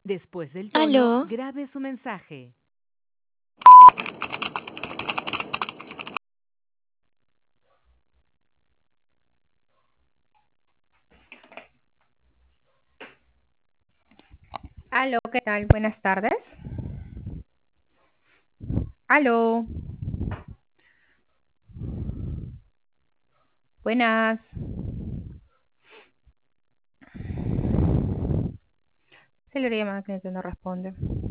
Después del tono, Aló, grabe su mensaje. Aló, ¿qué tal? Buenas tardes. Aló. Buenas. Se le llamada que no responde.